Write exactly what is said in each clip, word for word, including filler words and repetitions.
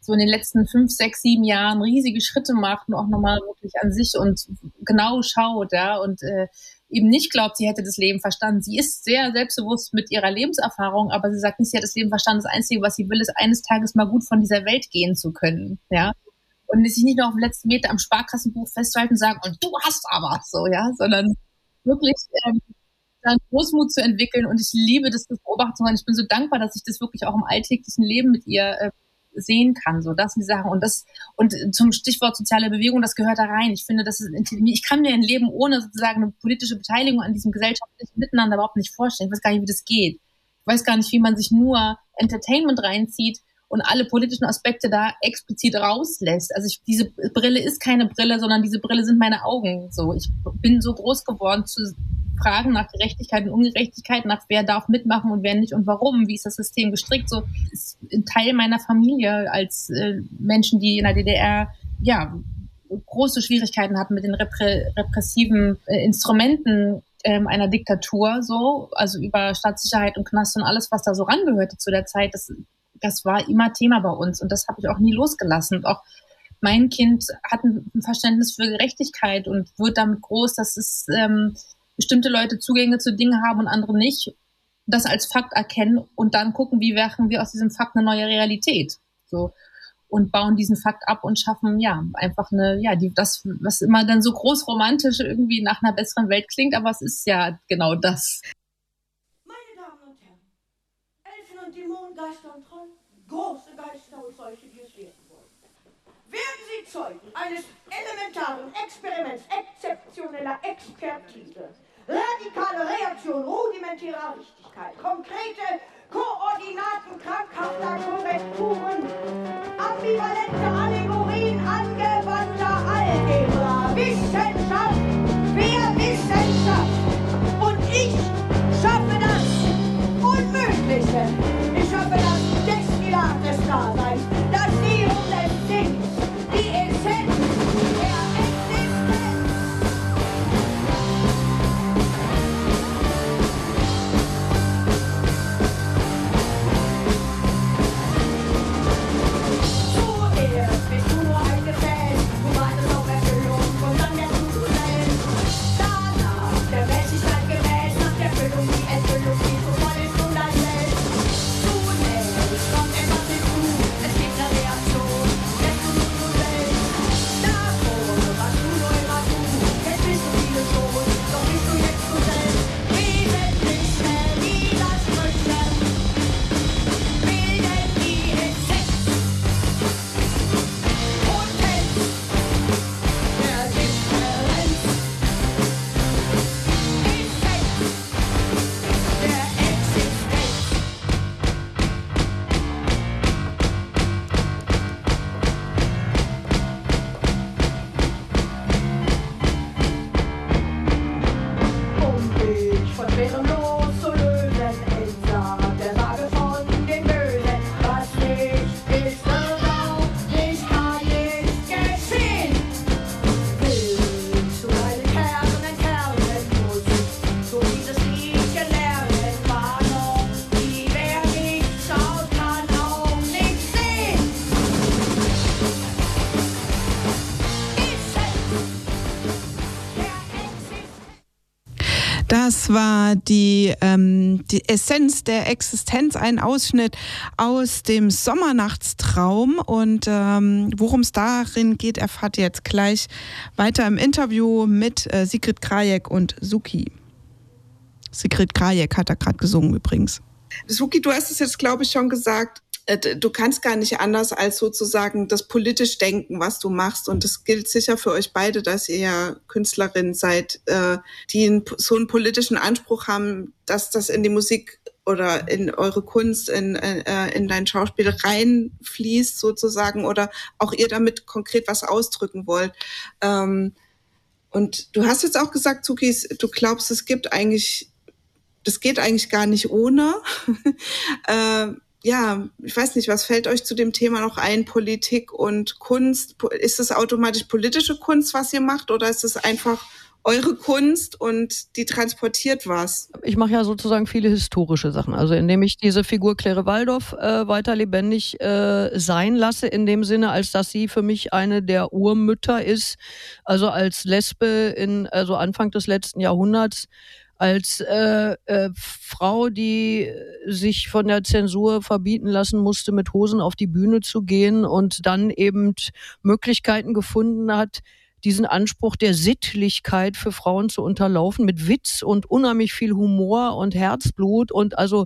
so in den letzten fünf, sechs, sieben Jahren riesige Schritte macht und auch nochmal wirklich an sich und genau schaut, ja, und äh, eben nicht glaubt, sie hätte das Leben verstanden. Sie ist sehr selbstbewusst mit ihrer Lebenserfahrung, aber sie sagt nicht, sie hat das Leben verstanden. Das Einzige, was sie will, ist eines Tages mal gut von dieser Welt gehen zu können, ja. Und sich nicht nur auf den letzten Meter am Sparkassenbuch festhalten und sagen, und du hast aber so, ja, sondern wirklich ähm, dann Großmut zu entwickeln. Und ich liebe das, das beobachten zu können. Ich bin so dankbar, dass ich das wirklich auch im alltäglichen Leben mit ihr äh, sehen kann. So, das sind die Sachen. Und das, und zum Stichwort soziale Bewegung, das gehört da rein. Ich finde, das ist, ich kann mir ein Leben ohne sozusagen eine politische Beteiligung an diesem gesellschaftlichen Miteinander überhaupt nicht vorstellen. Ich weiß gar nicht, wie das geht. Ich weiß gar nicht, wie man sich nur Entertainment reinzieht und alle politischen Aspekte da explizit rauslässt. Also ich, diese Brille ist keine Brille, sondern diese Brille sind meine Augen. So, ich bin so groß geworden zu Fragen nach Gerechtigkeit und Ungerechtigkeit, nach wer darf mitmachen und wer nicht und warum, wie ist das System gestrickt. So ist ein Teil meiner Familie als äh, Menschen, die in der D D R ja große Schwierigkeiten hatten mit den reprä- repressiven äh, Instrumenten ähm, einer Diktatur, so, also über Staatssicherheit und Knast und alles, was da so rangehörte zu der Zeit. Das Das war immer Thema bei uns und das habe ich auch nie losgelassen. Und auch mein Kind hat ein Verständnis für Gerechtigkeit und wird damit groß, dass es ähm, bestimmte Leute Zugänge zu Dingen haben und andere nicht, das als Fakt erkennen und dann gucken, wie machen wir aus diesem Fakt eine neue Realität. So. Und bauen diesen Fakt ab und schaffen, ja, einfach eine, ja, die, das, was immer dann so groß romantisch irgendwie nach einer besseren Welt klingt, aber es ist ja genau das. Meine Damen und Herren, Elfen und Dämonen, Geister und Trollen, große Geister und solche, die es werden wollen. Werden Sie Zeugen eines elementaren Experiments exzeptioneller Expertise, radikale Reaktion rudimentärer Richtigkeit, konkrete Koordinaten krankhafter Korrekturen, ambivalente Allegorien angewandter Algebra, Wissenschaft, wer Wissenschaft. Und ich schaffe das Unmögliche. Ich schaffe das Destillat des Daseins, das Serum des Dings, die Essenz der Existenz. Zuerst bist du nur ein Gefäß, du wartest auf Erfüllung und dann wärst du selbst. Danach der Menschlichkeit gemäß, nach der Erfüllung die Enthüllung, die so voll ist und ein Welt. Zunächst kommt etwas hinzu, es gibt eine Reaktion, jetzt du nicht nur selbst. Davor warst du nur immer du, jetzt bist du viele schon, doch bist du jetzt du selbst. Wesentliche Widersprüche bilden die Essenz. Potenz der Differenz. Essenz der Existenz. Um dich von schwerem Los zu lösen, entsagt der Sage von den Bösen. Was nicht ist, wird auch nicht, kann nicht geschehen. Willst du einen Kern und ein Kernen musst, so dieses Liedchen lernen, war noch nie, wer nicht schaut, kann auch nicht sehen. Das war die, ähm, die Essenz der Existenz, ein Ausschnitt aus dem Sommernachtstraum. Und ähm, worum es darin geht, erfahrt ihr jetzt gleich weiter im Interview mit äh, Sigrid Krajek und Suki. Sigrid Krajek hat da gerade gesungen übrigens. Suki, du hast es jetzt, glaube ich, schon gesagt, du kannst gar nicht anders als sozusagen das politisch Denken, was du machst. Und das gilt sicher für euch beide, dass ihr ja Künstlerinnen seid, die so einen politischen Anspruch haben, dass das in die Musik oder in eure Kunst, in, in dein Schauspiel reinfließt sozusagen oder auch ihr damit konkret was ausdrücken wollt. Und du hast jetzt auch gesagt, Suki, du glaubst, es gibt eigentlich, das geht eigentlich gar nicht ohne. Ja, ich weiß nicht, was fällt euch zu dem Thema noch ein, Politik und Kunst? Ist es automatisch politische Kunst, was ihr macht, oder ist es einfach eure Kunst und die transportiert was. Ich mache ja sozusagen viele historische Sachen. Also indem ich diese Figur Claire Waldoff äh, weiter lebendig äh, sein lasse, in dem Sinne, als dass sie für mich eine der Urmütter ist. Also als Lesbe in also Anfang des letzten Jahrhunderts, als äh, äh, Frau, die sich von der Zensur verbieten lassen musste, mit Hosen auf die Bühne zu gehen und dann eben Möglichkeiten gefunden hat, diesen Anspruch der Sittlichkeit für Frauen zu unterlaufen, mit Witz und unheimlich viel Humor und Herzblut und also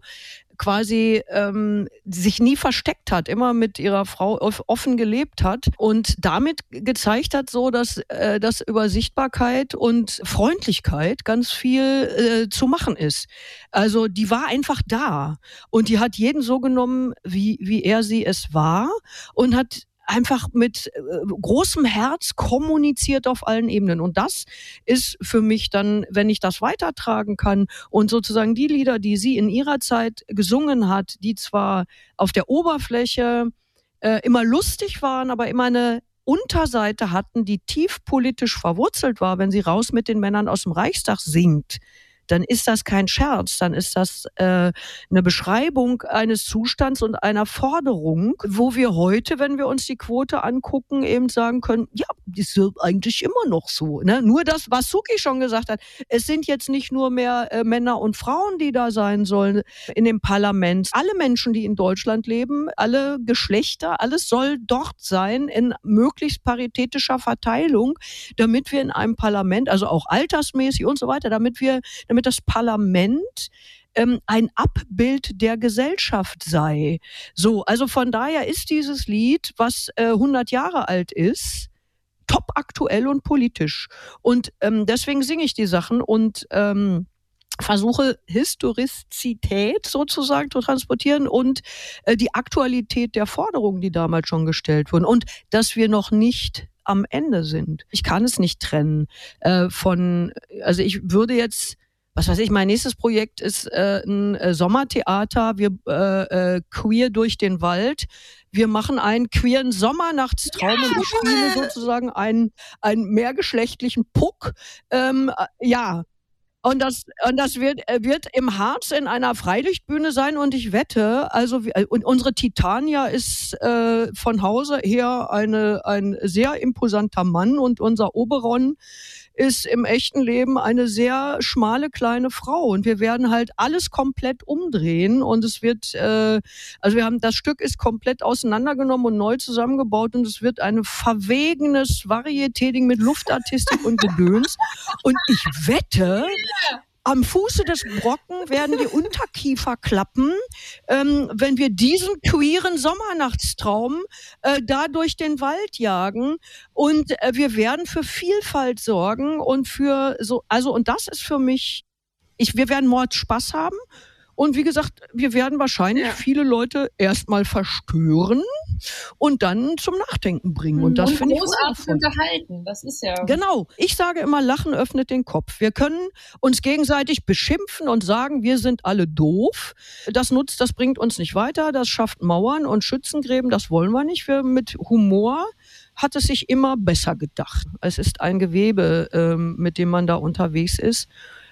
quasi ähm, sich nie versteckt hat, immer mit ihrer Frau offen gelebt hat und damit gezeigt hat, so dass, äh, dass über Sichtbarkeit und Freundlichkeit ganz viel äh, zu machen ist. Also die war einfach da und die hat jeden so genommen, wie, wie er sie es war und hat einfach mit äh, großem Herz kommuniziert auf allen Ebenen. Und das ist für mich dann, wenn ich das weitertragen kann und sozusagen die Lieder, die sie in ihrer Zeit gesungen hat, die zwar auf der Oberfläche äh, immer lustig waren, aber immer eine Unterseite hatten, die tief politisch verwurzelt war, wenn sie raus mit den Männern aus dem Reichstag singt, dann ist das kein Scherz, dann ist das äh, eine Beschreibung eines Zustands und einer Forderung, wo wir heute, wenn wir uns die Quote angucken, eben sagen können, ja, die ist eigentlich immer noch so. Ne? Nur das, was Suki schon gesagt hat, es sind jetzt nicht nur mehr äh, Männer und Frauen, die da sein sollen in dem Parlament. Alle Menschen, die in Deutschland leben, alle Geschlechter, alles soll dort sein in möglichst paritätischer Verteilung, damit wir in einem Parlament, also auch altersmäßig und so weiter, damit wir damit das Parlament ähm, ein Abbild der Gesellschaft sei. So, also von daher ist dieses Lied, was äh, hundert Jahre alt ist, top aktuell und politisch. Und ähm, deswegen singe ich die Sachen und ähm, versuche Historizität sozusagen zu transportieren und äh, die Aktualität der Forderungen, die damals schon gestellt wurden. Und dass wir noch nicht am Ende sind. Ich kann es nicht trennen äh, von, also ich würde jetzt was weiß ich, mein nächstes Projekt ist äh, ein äh, Sommertheater, wir äh, äh, queer durch den Wald. Wir machen einen queeren Sommernachtstraum ja, und ich spiele sozusagen einen, einen mehrgeschlechtlichen Puck. Ähm, äh, ja, und das, und das wird, wird im Harz in einer Freilichtbühne sein und ich wette, also und unsere Titania ist äh, von Hause her eine, ein sehr imposanter Mann und unser Oberon ist im echten Leben eine sehr schmale kleine Frau und wir werden halt alles komplett umdrehen und es wird, äh, also wir haben, das Stück ist komplett auseinandergenommen und neu zusammengebaut und es wird ein verwegenes Varieté-Ding mit Luftartistik und Gedöns und ich wette, am Fuße des Brocken werden die Unterkiefer klappen, ähm, wenn wir diesen queeren Sommernachtstraum äh, da durch den Wald jagen. Und äh, wir werden für Vielfalt sorgen und für so, also und das ist für mich, ich, wir werden Mordspaß haben. Und wie gesagt, wir werden wahrscheinlich ja. viele Leute erstmal verstören und dann zum Nachdenken bringen. Und das und finde ich großartig unterhalten. Das ist ja. Genau. Ich sage immer, Lachen öffnet den Kopf. Wir können uns gegenseitig beschimpfen und sagen, wir sind alle doof. Das nutzt, das bringt uns nicht weiter. Das schafft Mauern und Schützengräben. Das wollen wir nicht. Wir mit Humor hat es sich immer besser gedacht. Es ist ein Gewebe, ähm, mit dem man da unterwegs ist.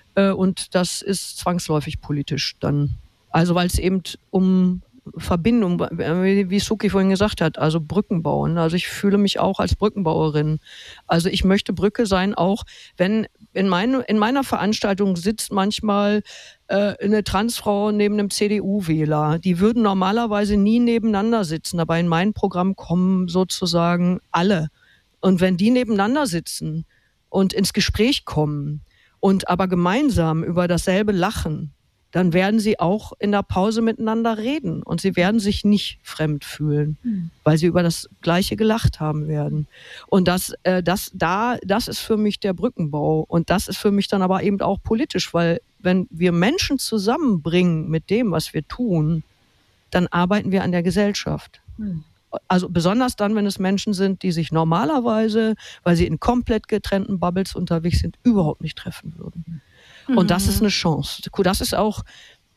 Und das ist zwangsläufig politisch dann. Also weil es eben um Verbindung, wie Suki vorhin gesagt hat, also Brücken bauen. Also ich fühle mich auch als Brückenbauerin. Also ich möchte Brücke sein, auch wenn in, mein, in meiner Veranstaltung sitzt manchmal äh, eine Transfrau neben einem C D U-Wähler. Die würden normalerweise nie nebeneinander sitzen, aber in mein Programm kommen sozusagen alle. Und wenn die nebeneinander sitzen und ins Gespräch kommen, und aber gemeinsam über dasselbe lachen, dann werden sie auch in der Pause miteinander reden und sie werden sich nicht fremd fühlen, mhm. weil sie über das Gleiche gelacht haben werden. Und das, äh, das, da, das ist für mich der Brückenbau und das ist für mich dann aber eben auch politisch, weil wenn wir Menschen zusammenbringen mit dem, was wir tun, dann arbeiten wir an der Gesellschaft. Mhm. Also besonders dann, wenn es Menschen sind, die sich normalerweise, weil sie in komplett getrennten Bubbles unterwegs sind, überhaupt nicht treffen würden. Mhm. Und das ist eine Chance. Das ist auch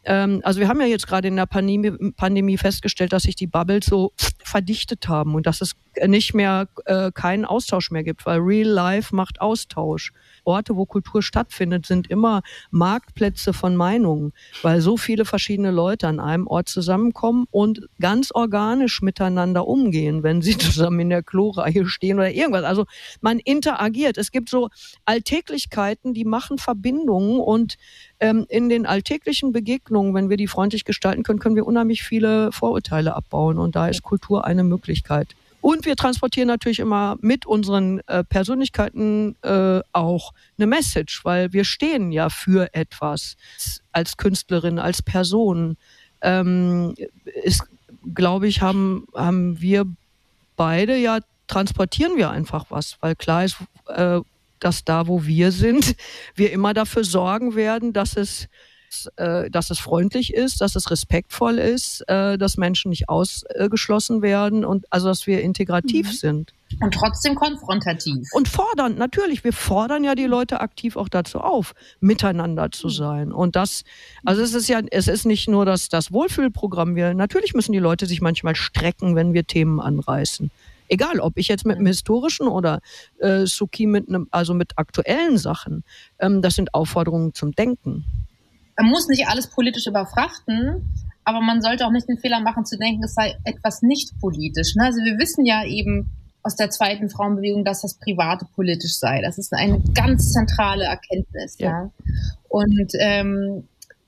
Ähm, also wir haben ja jetzt gerade in der Pandemie, Pandemie festgestellt, dass sich die Bubbles so verdichtet haben und dass es nicht mehr äh, keinen Austausch mehr gibt, weil Real Life macht Austausch. Orte, wo Kultur stattfindet, sind immer Marktplätze von Meinungen, weil so viele verschiedene Leute an einem Ort zusammenkommen und ganz organisch miteinander umgehen, wenn sie zusammen in der Kloreihe stehen oder irgendwas. Also man interagiert. Es gibt so Alltäglichkeiten, die machen Verbindungen und ähm, in den alltäglichen Begegnungen, wenn wir die freundlich gestalten können, können wir unheimlich viele Vorurteile abbauen und da ist Kultur eine Möglichkeit. Und wir transportieren natürlich immer mit unseren äh, Persönlichkeiten äh, auch eine Message, weil wir stehen ja für etwas als Künstlerin, als Person. Ähm, ist, glaube ich, haben, haben wir beide ja, transportieren wir einfach was, weil klar ist, äh, dass da, wo wir sind, wir immer dafür sorgen werden, dass es dass es freundlich ist, dass es respektvoll ist, dass Menschen nicht ausgeschlossen werden und also, dass wir integrativ mhm. sind. Und trotzdem konfrontativ. Und fordern, natürlich, wir fordern ja die Leute aktiv auch dazu auf, miteinander zu sein. Und das, also es ist ja, es ist nicht nur das, das Wohlfühlprogramm, wir, natürlich müssen die Leute sich manchmal strecken, wenn wir Themen anreißen. Egal, ob ich jetzt mit einem historischen oder äh, Suki mit einem, also mit aktuellen Sachen, ähm, das sind Aufforderungen zum Denken. Man muss nicht alles politisch überfrachten, aber man sollte auch nicht den Fehler machen zu denken, es sei etwas nicht politisch. Also wir wissen ja eben aus der zweiten Frauenbewegung, dass das Private politisch sei. Das ist eine ganz zentrale Erkenntnis. Ja. ja. Und, ähm,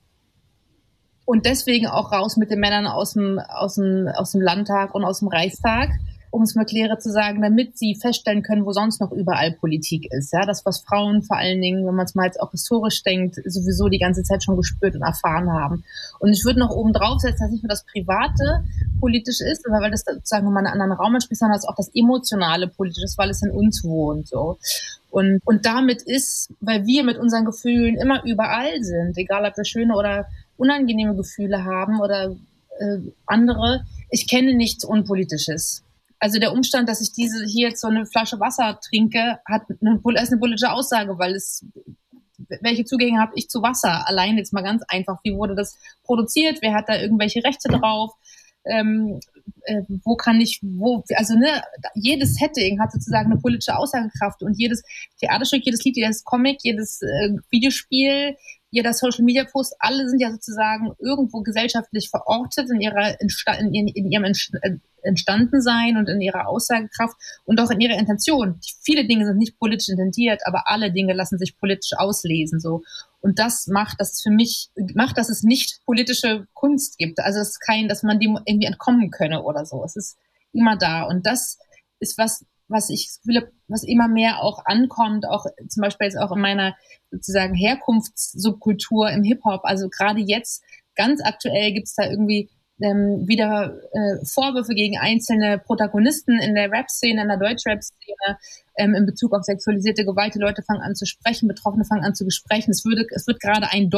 und deswegen auch raus mit den Männern aus dem, aus dem, aus dem Landtag und aus dem Reichstag, um es mal klarer zu sagen, damit sie feststellen können, wo sonst noch überall Politik ist. Ja, das, was Frauen vor allen Dingen, wenn man es mal jetzt auch historisch denkt, sowieso die ganze Zeit schon gespürt und erfahren haben. Und ich würde noch oben drauf setzen, dass nicht nur das Private politisch ist, weil das sozusagen nochmal einen anderen Raum entspricht, sondern dass auch das Emotionale politisch ist, weil es in uns wohnt. So. Und, und damit ist, weil wir mit unseren Gefühlen immer überall sind, egal ob wir schöne oder unangenehme Gefühle haben oder äh, andere, ich kenne nichts Unpolitisches. Also der Umstand, dass ich diese hier jetzt so eine Flasche Wasser trinke, hat eine, ist eine politische Aussage, weil es, welche Zugänge habe ich zu Wasser? Allein jetzt mal ganz einfach, wie wurde das produziert? Wer hat da irgendwelche Rechte drauf? Ähm, äh, wo kann ich, wo, also ne, jedes Setting hat sozusagen eine politische Aussagekraft und jedes Theaterstück, jedes Lied, jedes Comic, jedes äh, Videospiel, jeder Social-Media-Post, alle sind ja sozusagen irgendwo gesellschaftlich verortet in ihrer in, in, in ihrem Entstandensein und in ihrer Aussagekraft und auch in ihrer Intention. Viele Dinge sind nicht politisch intendiert, aber alle Dinge lassen sich politisch auslesen, so. Und das macht, dass es für mich macht, dass es nicht politische Kunst gibt. Also es ist kein, dass man dem irgendwie entkommen könne oder so. Es ist immer da. Und das ist was, was ich will, was immer mehr auch ankommt, auch zum Beispiel jetzt auch in meiner sozusagen Herkunftssubkultur im Hip-Hop. Also gerade jetzt, ganz aktuell gibt's da irgendwie ähm, wieder äh, Vorwürfe gegen einzelne Protagonisten in der Rap-Szene, in der Deutsch-Rap-Szene, ähm, in Bezug auf sexualisierte Gewalt. Die Leute fangen an zu sprechen, Betroffene fangen an zu sprechen. Es würde, es wird gerade ein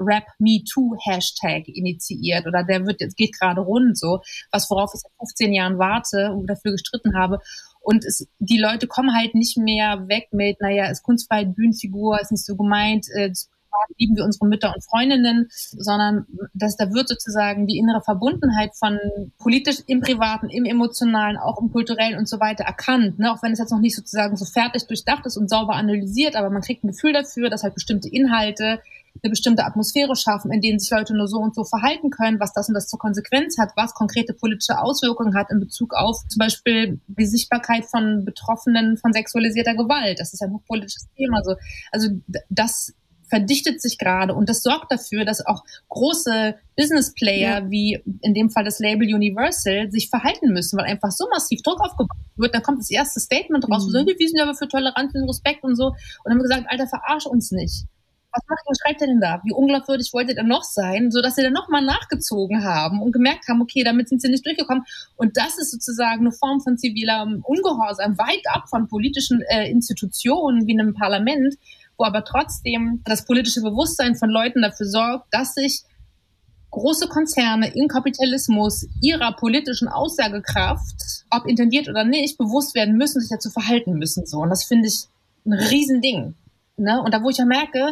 Deutsch-Rap-Me-Too-Hashtag initiiert oder der wird, jetzt geht gerade rund so, was worauf ich seit fünfzehn Jahren warte und dafür gestritten habe. Und es, die Leute kommen halt nicht mehr weg mit, naja, ist Kunstfreiheit, Bühnenfigur, ist nicht so gemeint, äh, lieben wir unsere Mütter und Freundinnen, sondern dass da wird sozusagen die innere Verbundenheit von politisch im Privaten, im Emotionalen, auch im Kulturellen und so weiter erkannt, ne? Auch wenn es jetzt noch nicht sozusagen so fertig durchdacht ist und sauber analysiert, aber man kriegt ein Gefühl dafür, dass halt bestimmte Inhalte eine bestimmte Atmosphäre schaffen, in denen sich Leute nur so und so verhalten können, was das und das zur Konsequenz hat, was konkrete politische Auswirkungen hat in Bezug auf zum Beispiel die Sichtbarkeit von Betroffenen von sexualisierter Gewalt. Das ist ein hochpolitisches Thema. Also, also das verdichtet sich gerade und das sorgt dafür, dass auch große Business-Player ja. wie in dem Fall das Label Universal sich verhalten müssen, weil einfach so massiv Druck aufgebaut wird. Dann kommt das erste Statement raus, mhm. so, wir sind aber für Toleranz und Respekt und so. Und dann haben wir gesagt, Alter, verarsch uns nicht. Was macht ihr, was schreibt ihr denn da? Wie unglaubwürdig wollt ihr denn noch sein? So dass sie dann nochmal nachgezogen haben und gemerkt haben, okay, damit sind sie nicht durchgekommen. Und das ist sozusagen eine Form von zivilem Ungehorsam, weit ab von politischen äh, Institutionen wie einem Parlament, wo aber trotzdem das politische Bewusstsein von Leuten dafür sorgt, dass sich große Konzerne im Kapitalismus ihrer politischen Aussagekraft, ob intendiert oder nicht, bewusst werden müssen, sich dazu verhalten müssen. So. Und das finde ich ein Riesending. Ne? Und da, wo ich ja merke,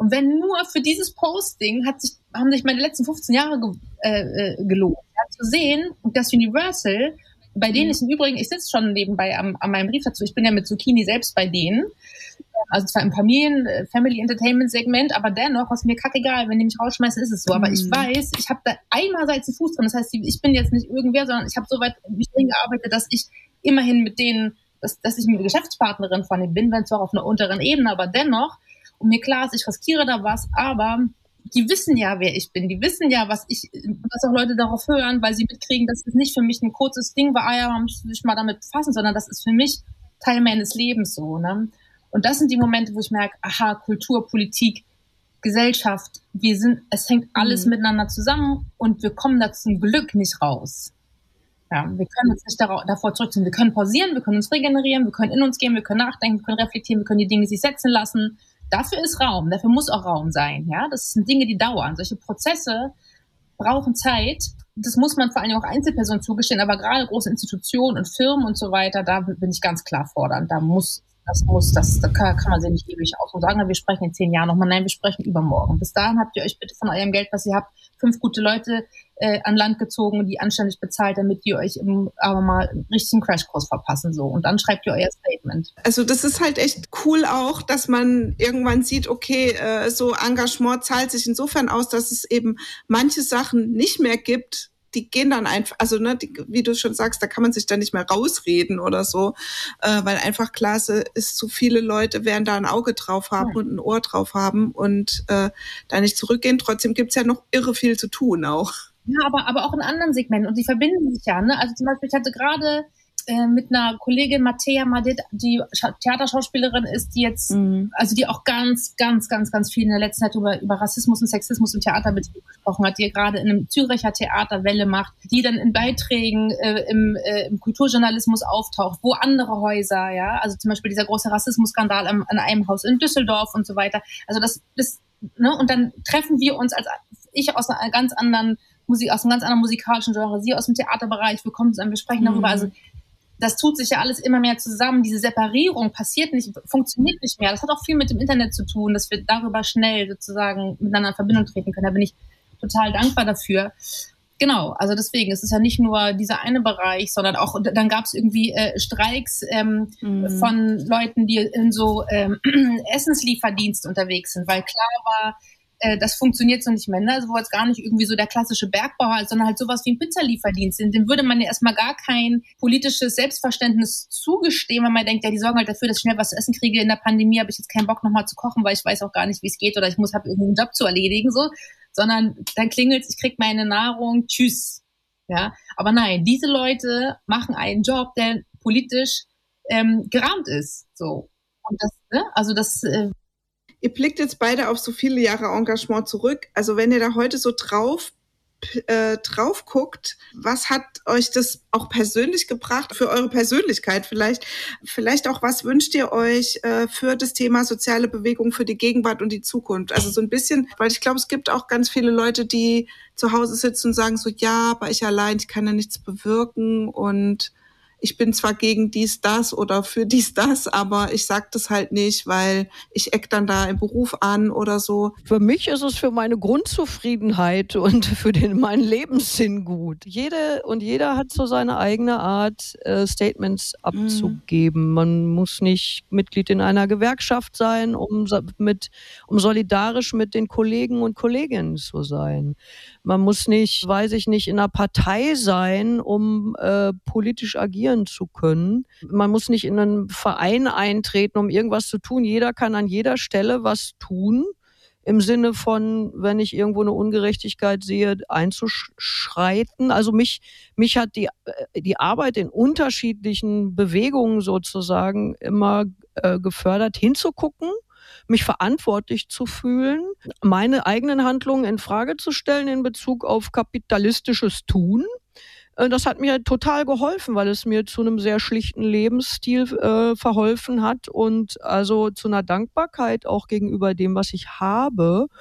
Und wenn nur für dieses Posting hat sich, haben sich meine letzten fünfzehn Jahre ge, äh, gelohnt, ja, zu sehen, dass Universal, bei denen ich im Übrigen, ich sitze schon nebenbei am, an meinem Brief dazu, ich bin ja mit Zucchini selbst bei denen, also zwar im Familien, Family Entertainment Segment, aber dennoch, was mir kackegal, wenn die mich rausschmeißen, ist es so. Aber ich weiß, ich habe da einerseits einen Fuß drin, das heißt, ich bin jetzt nicht irgendwer, sondern ich habe so weit mich drin gearbeitet, dass ich immerhin mit denen, dass, dass ich eine Geschäftspartnerin von denen bin, wenn zwar auf einer unteren Ebene, aber dennoch, und mir klar ist, ich riskiere da was, aber die wissen ja, wer ich bin, die wissen ja, was ich, dass auch Leute darauf hören, weil sie mitkriegen, dass es nicht für mich ein kurzes Ding war, ah ja, man muss sich mal damit befassen, sondern das ist für mich Teil meines Lebens so, ne? Und das sind die Momente, wo ich merke, aha, Kultur, Politik, Gesellschaft, wir sind, es hängt alles mhm. miteinander zusammen und wir kommen da zum Glück nicht raus. Ja, wir können uns nicht darauf, davor zurückziehen. Wir können pausieren, wir können uns regenerieren, wir können in uns gehen, wir können nachdenken, wir können reflektieren, wir können die Dinge sich setzen lassen. Dafür ist Raum, dafür muss auch Raum sein. Ja, das sind Dinge, die dauern. Solche Prozesse brauchen Zeit. Das muss man vor allem auch Einzelpersonen zugestehen, aber gerade große Institutionen und Firmen und so weiter, da bin ich ganz klar fordernd. Da muss Das muss, das, da kann, kann man sich nicht ewig aus und sagen, wir sprechen in zehn Jahren nochmal. Nein, wir sprechen übermorgen. Bis dahin habt ihr euch bitte von eurem Geld, was ihr habt, fünf gute Leute äh, an Land gezogen, die anständig bezahlt, damit die euch im, aber mal einen richtigen Crashkurs verpassen, so. Und dann schreibt ihr euer Statement. Also das ist halt echt cool auch, dass man irgendwann sieht, okay, äh, so Engagement zahlt sich insofern aus, dass es eben manche Sachen nicht mehr gibt, die gehen dann einfach, also ne, die, wie du schon sagst, da kann man sich dann nicht mehr rausreden oder so, äh, weil einfach klar ist, zu viele Leute werden da ein Auge drauf haben ja. und ein Ohr drauf haben und äh, da nicht zurückgehen. Trotzdem gibt's ja noch irre viel zu tun auch. Ja, aber, aber auch in anderen Segmenten und die verbinden sich ja, ne? Also zum Beispiel, ich hatte gerade äh, mit einer Kollegin Mattea Madid, die Scha- Theaterschauspielerin ist, die jetzt, mhm. also die auch ganz, ganz, ganz, ganz viel in der letzten Zeit über, über Rassismus und Sexismus im Theaterbetrieb gesprochen hat, die gerade in einem Züricher Theater Welle macht, die dann in Beiträgen äh, im, äh, im Kulturjournalismus auftaucht, wo andere Häuser, ja, also zum Beispiel dieser große Rassismusskandal an, an einem Haus in Düsseldorf und so weiter. Also das, das, ne, und dann treffen wir uns als ich aus einer ganz anderen Musik, aus einem ganz anderen musikalischen Genre, sie aus dem Theaterbereich, wir kommen zusammen, wir sprechen darüber, also das tut sich ja alles immer mehr zusammen. Diese Separierung passiert nicht, funktioniert nicht mehr. Das hat auch viel mit dem Internet zu tun, dass wir darüber schnell sozusagen miteinander in Verbindung treten können. Da bin ich total dankbar dafür. Genau, also deswegen, es ist ja nicht nur dieser eine Bereich, sondern auch, dann gab es irgendwie äh, Streiks ähm, mhm. von Leuten, die in so ähm, Essenslieferdienst unterwegs sind, weil klar war, das funktioniert so nicht mehr, ne? Also wo jetzt gar nicht irgendwie so der klassische Bergbau halt, sondern halt sowas wie ein Pizzalieferdienst sind. Dem würde man ja erstmal gar kein politisches Selbstverständnis zugestehen, weil man denkt, ja, die sorgen halt dafür, dass ich schnell was zu essen kriege. In der Pandemie habe ich jetzt keinen Bock nochmal zu kochen, weil ich weiß auch gar nicht, wie es geht oder ich muss, habe irgendwie einen Job zu erledigen, so. Sondern dann klingelt's, ich krieg meine Nahrung, tschüss. Ja, aber nein, diese Leute machen einen Job, der politisch ähm, gerahmt ist, so. Und das, ne? Also das, äh, Ihr blickt jetzt beide auf so viele Jahre Engagement zurück. Also wenn ihr da heute so drauf, äh, drauf guckt, was hat euch das auch persönlich gebracht, für eure Persönlichkeit vielleicht? Vielleicht auch, was wünscht ihr euch äh, für das Thema soziale Bewegung, für die Gegenwart und die Zukunft? Also so ein bisschen, weil ich glaube, es gibt auch ganz viele Leute, die zu Hause sitzen und sagen so, ja, aber ich allein, ich kann ja nichts bewirken und ich bin zwar gegen dies, das oder für dies, das, aber ich sag das halt nicht, weil ich eck dann da im Beruf an oder so. Für mich ist es für meine Grundzufriedenheit und für den, meinen Lebenssinn gut. Jede und jeder hat so seine eigene Art, äh, Statements abzugeben. Mhm. Man muss nicht Mitglied in einer Gewerkschaft sein, um, mit, um solidarisch mit den Kollegen und Kolleginnen zu sein. Man muss nicht, weiß ich nicht, in einer Partei sein, um äh, politisch agieren zu können. Man muss nicht in einen Verein eintreten, um irgendwas zu tun. Jeder kann an jeder Stelle was tun, im Sinne von, wenn ich irgendwo eine Ungerechtigkeit sehe, einzuschreiten. Also mich, mich hat die, die Arbeit in unterschiedlichen Bewegungen sozusagen immer äh, gefördert, hinzugucken, mich verantwortlich zu fühlen, meine eigenen Handlungen in Frage zu stellen in Bezug auf kapitalistisches Tun. Das hat mir total geholfen, weil es mir zu einem sehr schlichten Lebensstil äh, verholfen hat und also zu einer Dankbarkeit auch gegenüber dem, was ich habe.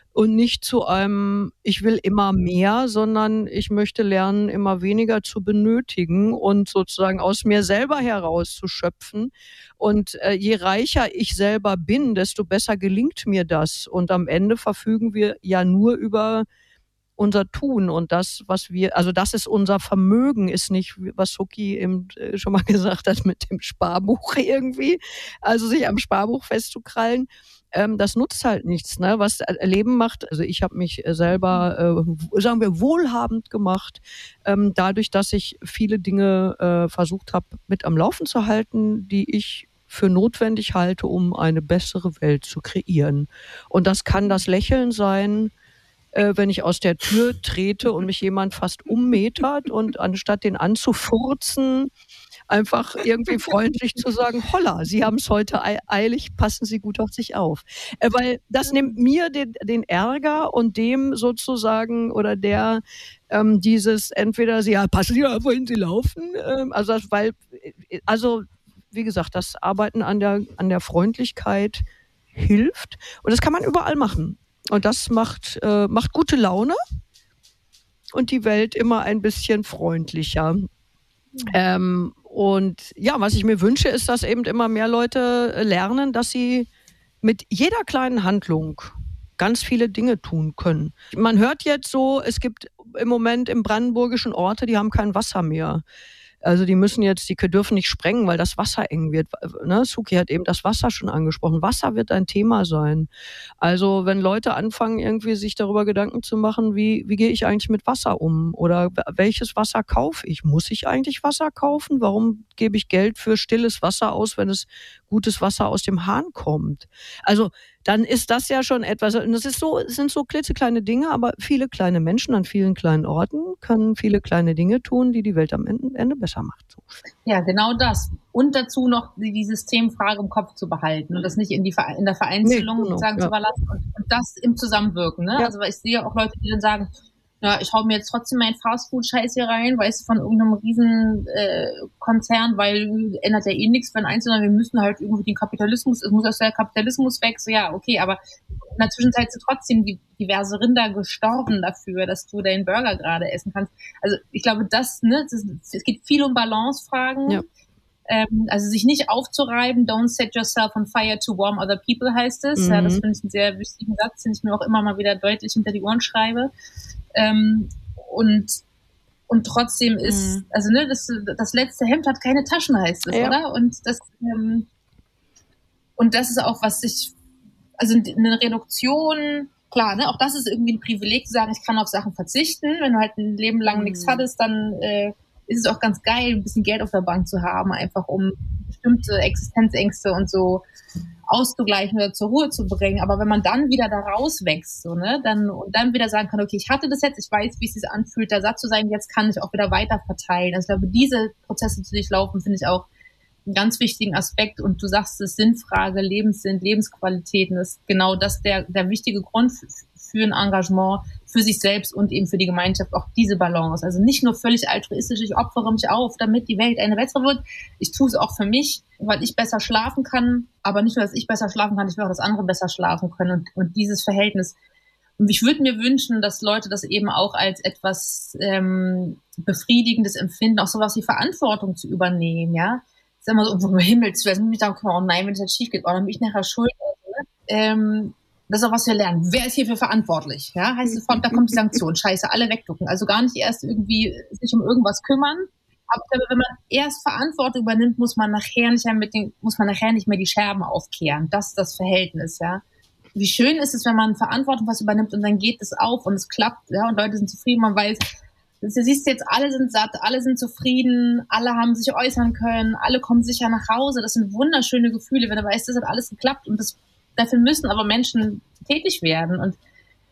und nicht zu einem, ich will immer mehr, sondern ich möchte lernen, immer weniger zu benötigen und sozusagen aus mir selber heraus zu schöpfen. Und äh, je reicher ich selber bin, desto besser gelingt mir das. Und am Ende verfügen wir ja nur über unser Tun und das, was wir, also das ist unser Vermögen, ist nicht, was Suki eben äh, schon mal gesagt hat mit dem Sparbuch irgendwie, also sich am Sparbuch festzukrallen. Ähm, das nutzt halt nichts, ne? Was Leben macht. Also ich habe mich selber, äh, sagen wir, wohlhabend gemacht, ähm, dadurch, dass ich viele Dinge äh, versucht habe, mit am Laufen zu halten, die ich für notwendig halte, um eine bessere Welt zu kreieren. Und das kann das Lächeln sein, äh, wenn ich aus der Tür trete und mich jemand fast ummetert und anstatt den anzufurzen, einfach irgendwie freundlich zu sagen, holla, Sie haben es heute eilig, passen Sie gut auf sich auf. Äh, weil das nimmt mir den, den Ärger und dem sozusagen oder der ähm, dieses entweder Sie, ja, passen Sie auf, wohin Sie laufen, ähm, also das, weil, also wie gesagt, das Arbeiten an der, an der Freundlichkeit hilft und das kann man überall machen. Und das macht, äh, macht gute Laune und die Welt immer ein bisschen freundlicher. Ähm, und ja, was ich mir wünsche, ist, dass eben immer mehr Leute lernen, dass sie mit jeder kleinen Handlung ganz viele Dinge tun können. Man hört jetzt so, es gibt im Moment im brandenburgischen Orte, die haben kein Wasser mehr. Also die müssen jetzt, die dürfen nicht sprengen, weil das Wasser eng wird. Ne? Suki hat eben das Wasser schon angesprochen. Wasser wird ein Thema sein. Also wenn Leute anfangen, irgendwie sich darüber Gedanken zu machen, wie, wie gehe ich eigentlich mit Wasser um? Oder welches Wasser kaufe ich? Muss ich eigentlich Wasser kaufen? Warum gebe ich Geld für stilles Wasser aus, wenn es gutes Wasser aus dem Hahn kommt? Also dann ist das ja schon etwas, und das ist so, es sind so klitzekleine Dinge, aber viele kleine Menschen an vielen kleinen Orten können viele kleine Dinge tun, die die Welt am Ende besser macht. So. Ja, genau das. Und dazu noch die, die Systemfrage im Kopf zu behalten und das nicht in, die, in der Vereinzelung nee, genau, sozusagen ja. zu überlassen und, und das im Zusammenwirken. Ne? Ja. Also weil ich sehe auch Leute, die dann sagen, ja, ich hau mir jetzt trotzdem meinen Fastfood-Scheiß hier rein, weißt du, von irgendeinem riesen äh, Konzern, weil ändert ja eh nichts für einen Einzelnen, wir müssen halt irgendwie den Kapitalismus, es muss aus der Kapitalismus weg, so ja, okay, aber in der Zwischenzeit sind trotzdem die, diverse Rinder gestorben dafür, dass du deinen Burger gerade essen kannst. Also ich glaube, das, ne, das, es geht viel um Balancefragen. Ja. Ähm, also sich nicht aufzureiben, don't set yourself on fire to warm other people, heißt es. Mhm. Ja, das finde ich einen sehr wichtigen Satz, den ich mir auch immer mal wieder deutlich hinter die Ohren schreibe. Ähm, und, und trotzdem ist, mhm. also ne, das, das letzte Hemd hat keine Taschen, heißt es, ja. oder? Und das, ähm, und das ist auch, was ich, also eine Reduktion, klar, ne, auch das ist irgendwie ein Privileg zu sagen, ich kann auf Sachen verzichten. Wenn du halt ein Leben lang mhm. nichts hattest, dann äh, ist es auch ganz geil, ein bisschen Geld auf der Bank zu haben, einfach um bestimmte Existenzängste und so auszugleichen oder zur Ruhe zu bringen. Aber wenn man dann wieder da rauswächst, so, ne, dann, und dann wieder sagen kann, okay, ich hatte das jetzt, ich weiß, wie es sich anfühlt, da satt zu sein, jetzt kann ich auch wieder weiter verteilen. Also ich glaube, diese Prozesse zu durchlaufen, finde ich auch einen ganz wichtigen Aspekt. Und du sagst es, Sinnfrage, Lebenssinn, Lebensqualitäten, ist genau das der, der wichtige Grund für, für ein Engagement, für sich selbst und eben für die Gemeinschaft, auch diese Balance. Also nicht nur völlig altruistisch, ich opfere mich auf, damit die Welt eine bessere wird. Ich tue es auch für mich, weil ich besser schlafen kann, aber nicht nur, dass ich besser schlafen kann, ich will auch, dass andere besser schlafen können und, und dieses Verhältnis. Und ich würde mir wünschen, dass Leute das eben auch als etwas ähm, Befriedigendes empfinden, auch sowas wie Verantwortung zu übernehmen, ja. Das ist immer so, um Himmels Willen, ich denke, oh nein, wenn es jetzt schief geht, oh, dann bin ich nachher schuld. Ne? Ähm, Das ist auch was wir lernen. Wer ist hierfür verantwortlich? Ja, heißt sofort, da kommt die Sanktion. Scheiße, alle wegducken. Also gar nicht erst irgendwie sich um irgendwas kümmern. Aber wenn man erst Verantwortung übernimmt, muss man nachher nicht mehr mit den, muss man nachher nicht mehr die Scherben aufkehren. Das ist das Verhältnis, ja. Wie schön ist es, wenn man Verantwortung was übernimmt und dann geht es auf und es klappt, ja, und Leute sind zufrieden. Man weiß, du siehst jetzt, alle sind satt, alle sind zufrieden, alle haben sich äußern können, alle kommen sicher nach Hause. Das sind wunderschöne Gefühle, wenn du weißt, das hat alles geklappt und das dafür müssen aber Menschen tätig werden und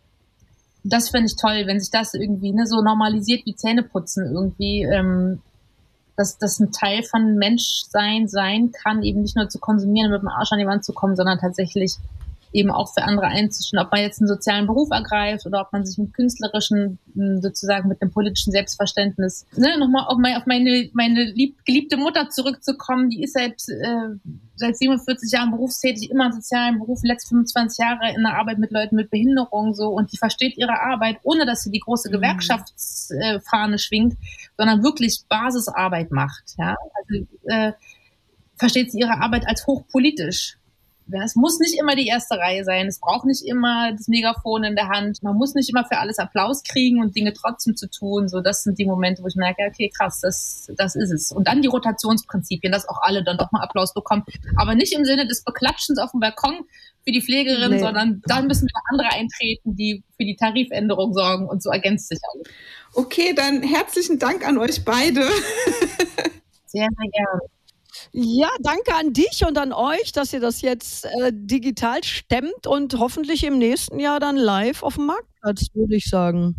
das finde ich toll, wenn sich das irgendwie ne, so normalisiert wie Zähneputzen irgendwie, ähm, dass das ein Teil von Menschsein sein kann, eben nicht nur zu konsumieren und mit dem Arsch an die Wand zu kommen, sondern tatsächlich eben auch für andere einzustehen, ob man jetzt einen sozialen Beruf ergreift oder ob man sich mit künstlerischen, sozusagen mit einem politischen Selbstverständnis, ne, nochmal auf meine, auf meine, meine lieb, geliebte Mutter zurückzukommen, die ist seit, äh, seit siebenundvierzig Jahren berufstätig, immer im sozialen Beruf, letzte fünfundzwanzig Jahre in der Arbeit mit Leuten mit Behinderung, so, und die versteht ihre Arbeit, ohne dass sie die große Gewerkschaftsfahne schwingt, sondern wirklich Basisarbeit macht, ja, also, äh, versteht sie ihre Arbeit als hochpolitisch. Es muss nicht immer die erste Reihe sein. Es braucht nicht immer das Megafon in der Hand. Man muss nicht immer für alles Applaus kriegen und Dinge trotzdem zu tun. So, das sind die Momente, wo ich merke, okay, krass, das, das ist es. Und dann die Rotationsprinzipien, dass auch alle dann doch mal Applaus bekommen. Aber nicht im Sinne des Beklatschens auf dem Balkon für die Pflegerin, nee. sondern dann müssen wir andere eintreten, die für die Tarifänderung sorgen, und so ergänzt sich alles. Okay, dann herzlichen Dank an euch beide. Sehr, sehr gerne. Ja, danke an dich und an euch, dass ihr das jetzt äh, digital stemmt und hoffentlich im nächsten Jahr dann live auf dem Marktplatz, würde ich sagen.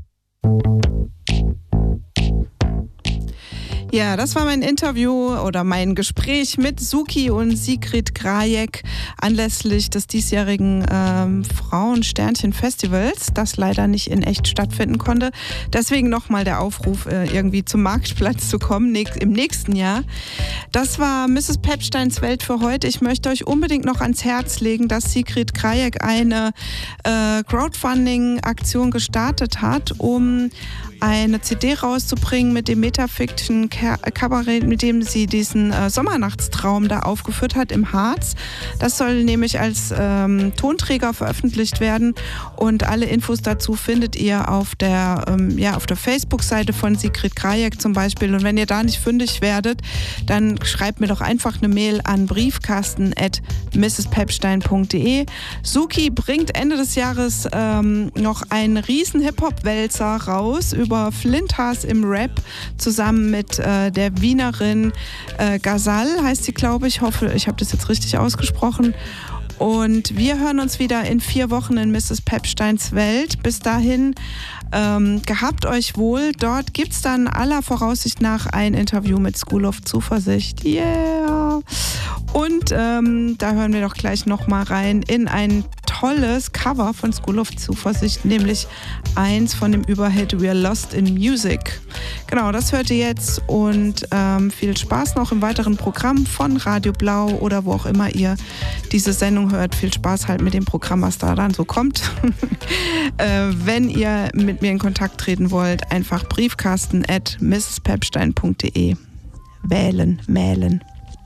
Ja, das war mein Interview oder mein Gespräch mit Suki und Sigrid Grajek anlässlich des diesjährigen ähm, Frauensternchen-Festivals, das leider nicht in echt stattfinden konnte. Deswegen nochmal der Aufruf, äh, irgendwie zum Marktplatz zu kommen näch- im nächsten Jahr. Das war Misses Pepsteins Welt für heute. Ich möchte euch unbedingt noch ans Herz legen, dass Sigrid Grajek eine äh, Crowdfunding-Aktion gestartet hat, um eine C D rauszubringen mit dem Metafiction-Kabarett, mit dem sie diesen äh, Sommernachtstraum da aufgeführt hat im Harz. Das soll nämlich als ähm, Tonträger veröffentlicht werden, und alle Infos dazu findet ihr auf der, ähm, ja, auf der Facebook-Seite von Sigrid Grajek zum Beispiel. Und wenn ihr da nicht fündig werdet, dann schreibt mir doch einfach eine Mail an briefkasten at misses-pepstein punkt de. Suki bringt Ende des Jahres ähm, noch einen riesen Hip-Hop-Wälzer raus über Flinthas im Rap, zusammen mit äh, der Wienerin äh, Gazal, heißt sie, glaube ich. Ich hoffe, ich habe das jetzt richtig ausgesprochen. Und wir hören uns wieder in vier Wochen in Misses Pepsteins Welt. Bis dahin, ähm, gehabt euch wohl. Dort gibt es dann aller Voraussicht nach ein Interview mit School of Zuversicht. Yeah! Und ähm, da hören wir doch gleich nochmal rein in ein tolles Cover von School of Zuversicht, nämlich eins von dem Überhit We're Lost in Music. Genau, das hört ihr jetzt, und ähm, viel Spaß noch im weiteren Programm von Radio Blau oder wo auch immer ihr diese Sendung hört. Viel Spaß halt mit dem Programm, was da dann so kommt. äh, wenn ihr mit mir in Kontakt treten wollt, einfach briefkasten at misses pepstein punkt de wählen, mailen.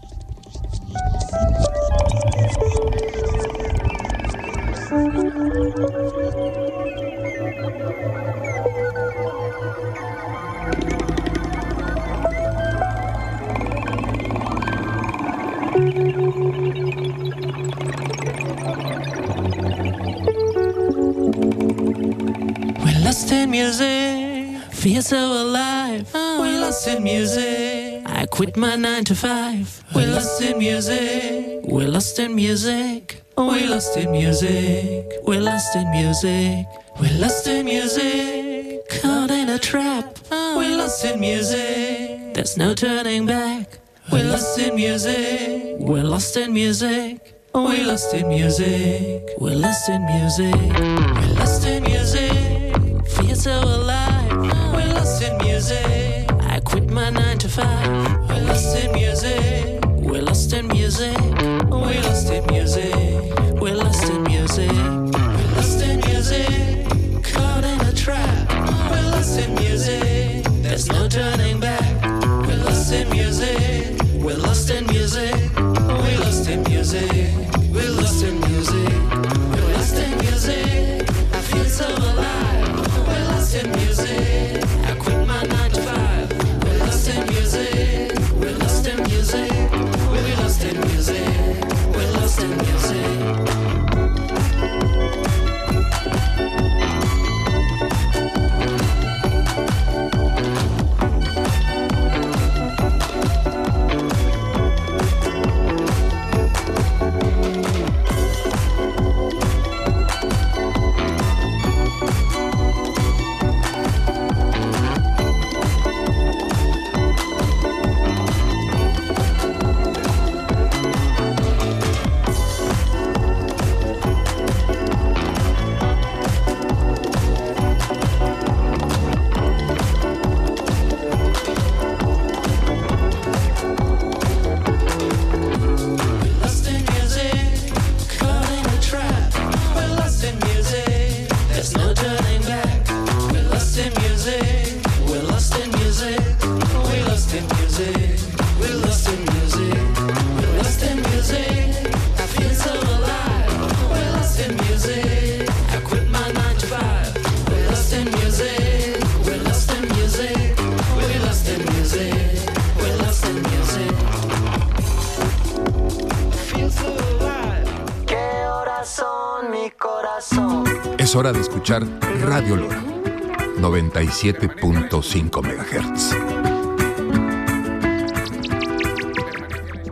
We're lost in music, feel so alive. We're lost in music, I quit my nine to five. We're lost in music, we're lost in music. We're lost in music, we're lost in music. We're lost in music, caught in a trap. We're lost in music, there's no turning back. We're lost in music, we're lost in music. We're lost in music, we're lost in music. We're lost in music, feel so alive. We're lost in music, I quit my nine to five. We're lost in music, we're lost in music. We're lost in music, we're lost in music. We're lost in music, caught in a trap. We're lost in music, there's no turning back. We're lost in music, we're lost in music. We're lost in music, we're lost in music. We're lost in music, I feel so alive. We're lost in music, I quit my nine to five. We're lost in music, we're lost in music. We're lost in music, we're lost in Es hora de escuchar Radio Lora, noventa y siete punto cinco megahertz.